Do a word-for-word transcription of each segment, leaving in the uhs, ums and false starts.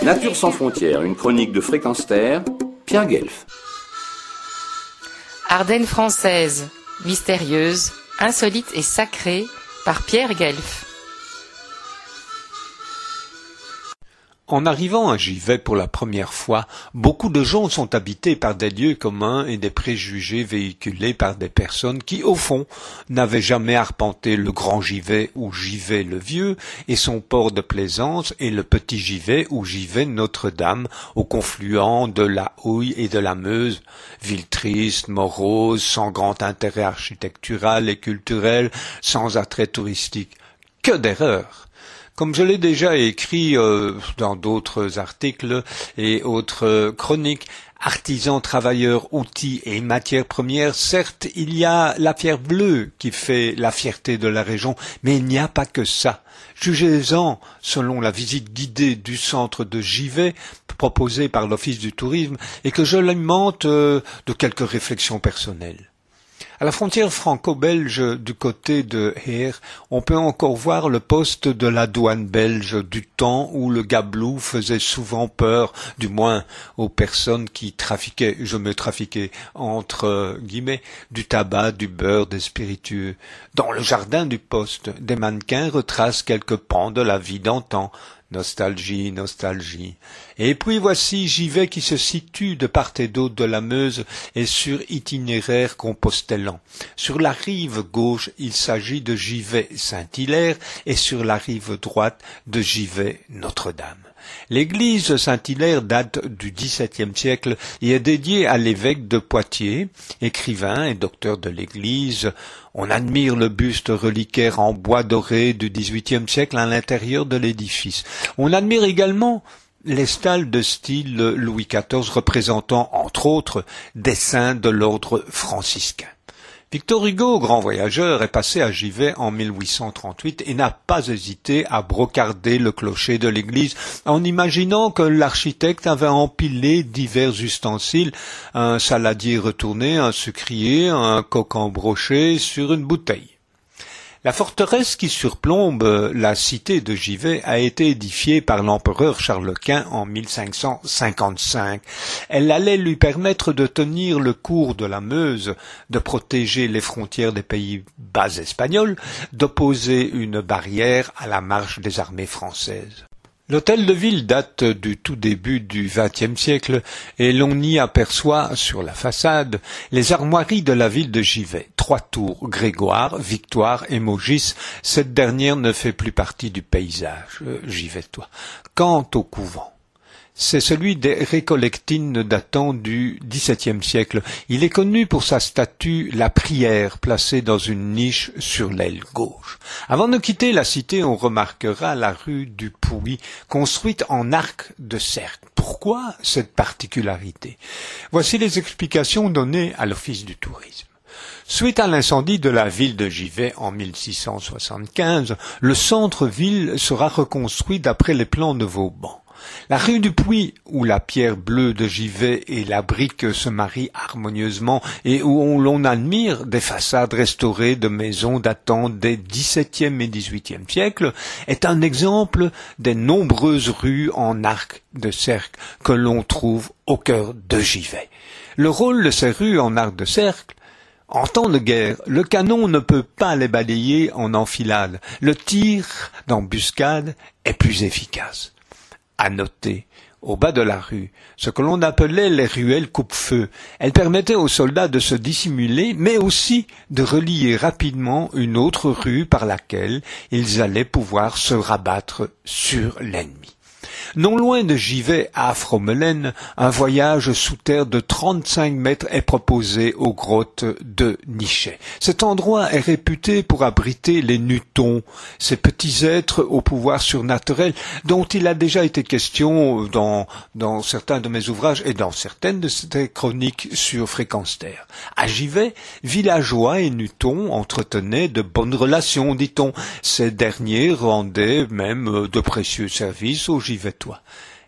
Nature sans frontières, une chronique de Fréquence Terre, Pierre Guelf. Ardennes françaises, mystérieuses, insolites et sacrées, par Pierre Guelf. En arrivant à Givet pour la première fois, beaucoup de gens sont habités par des lieux communs et des préjugés véhiculés par des personnes qui, au fond, n'avaient jamais arpenté le grand Givet ou Givet le Vieux et son port de plaisance et le petit Givet ou Givet Notre-Dame au confluent de la Houille et de la Meuse, ville triste, morose, sans grand intérêt architectural et culturel, sans attrait touristique. Que d'erreurs! Comme je l'ai déjà écrit euh, dans d'autres articles et autres euh, chroniques, artisans, travailleurs, outils et matières premières, certes, il y a la pierre bleue qui fait la fierté de la région, mais il n'y a pas que ça. Jugez-en, selon la visite guidée du centre de Givet, proposée par l'Office du tourisme, et que je l'alimente euh, de quelques réflexions personnelles. À la frontière franco-belge du côté de Heer, on peut encore voir le poste de la douane belge du temps où le gablou faisait souvent peur, du moins aux personnes qui trafiquaient, je me trafiquais entre guillemets, du tabac, du beurre, des spiritueux. Dans le jardin du poste, des mannequins retracent quelques pans de la vie d'antan. Nostalgie, nostalgie. Et puis voici Givet qui se situe de part et d'autre de la Meuse et sur itinéraire compostellant. Sur la rive gauche, il s'agit de Givet-Saint-Hilaire et sur la rive droite de Givet-Notre-Dame. L'église Saint-Hilaire date du dix-septième siècle et est dédiée à l'évêque de Poitiers, écrivain et docteur de l'église. On admire le buste reliquaire en bois doré du dix-huitième siècle à l'intérieur de l'édifice. On admire également les stalles de style Louis quatorze représentant, entre autres, des saints de l'ordre franciscain. Victor Hugo, grand voyageur, est passé à Givet en mille huit cent trente-huit et n'a pas hésité à brocarder le clocher de l'église en imaginant que l'architecte avait empilé divers ustensiles, un saladier retourné, un sucrier, un coq embroché sur une bouteille. La forteresse qui surplombe la cité de Givet a été édifiée par l'empereur Charles Quint en mille cinq cent cinquante-cinq. Elle allait lui permettre de tenir le cours de la Meuse, de protéger les frontières des pays bas espagnols, d'opposer une barrière à la marche des armées françaises. L'hôtel de ville date du tout début du vingtième siècle et l'on y aperçoit sur la façade les armoiries de la ville de Givet. Trois tours, Grégoire, Victoire et Maugis, cette dernière ne fait plus partie du paysage euh, givetois. Quant au couvent, c'est celui des Récollectines datant du dix-septième siècle. Il est connu pour sa statue La Prière, placée dans une niche sur l'aile gauche. Avant de quitter la cité, on remarquera la rue du Pouy, construite en arc de cercle. Pourquoi cette particularité? Voici les explications données à l'Office du tourisme. Suite à l'incendie de la ville de Givet en mille six cent soixante-quinze, le centre-ville sera reconstruit d'après les plans de Vauban. La rue du Puy, où la pierre bleue de Givet et la brique se marient harmonieusement et où l'on admire des façades restaurées de maisons datant des dix-septième et dix-huitième siècles, est un exemple des nombreuses rues en arc de cercle que l'on trouve au cœur de Givet. Le rôle de ces rues en arc de cercle: en temps de guerre, le canon ne peut pas les balayer en enfilade. Le tir d'embuscade est plus efficace. À noter, au bas de la rue, ce que l'on appelait les ruelles coupe-feu. Elles permettaient aux soldats de se dissimuler, mais aussi de relier rapidement une autre rue par laquelle ils allaient pouvoir se rabattre sur l'ennemi. Non loin de Givet à Frommelen, un voyage sous terre de trente-cinq mètres est proposé aux grottes de Nichet. Cet endroit est réputé pour abriter les Nutons, ces petits êtres au pouvoir surnaturel dont il a déjà été question dans, dans certains de mes ouvrages et dans certaines de ces chroniques sur Fréquence Terre. À Givet, villageois et Nutons entretenaient de bonnes relations, dit-on. Ces derniers rendaient même de précieux services aux Givetois.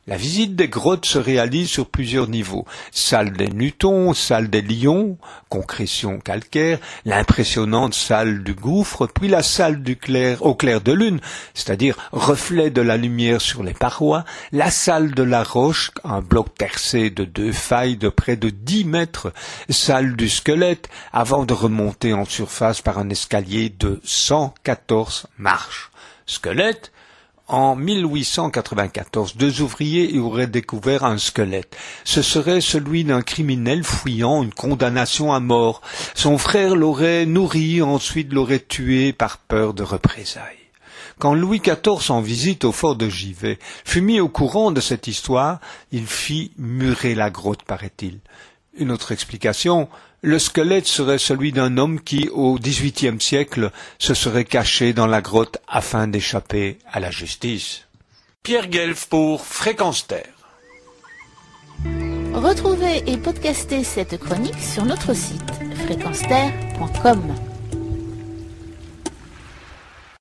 La visite des grottes se réalise sur plusieurs niveaux. Salle des Nutons, salle des Lions, concrétion calcaire, l'impressionnante salle du gouffre, puis la salle du clair, au clair de lune, c'est-à-dire reflet de la lumière sur les parois, la salle de la roche, un bloc percé de deux failles de près de dix mètres, salle du squelette, avant de remonter en surface par un escalier de cent quatorze marches. Squelette. En mille huit cent quatre-vingt-quatorze, deux ouvriers y auraient découvert un squelette. Ce serait celui d'un criminel fuyant une condamnation à mort. Son frère l'aurait nourri, ensuite l'aurait tué par peur de représailles. Quand Louis quatorze, en visite au fort de Givet, fut mis au courant de cette histoire, il fit murer la grotte, paraît-il. Une autre explication, le squelette serait celui d'un homme qui, au dix-huitième siècle, se serait caché dans la grotte afin d'échapper à la justice. Pierre Guelf pour Fréquence Terre. Retrouvez et podcastez cette chronique sur notre site fréquence terre point com.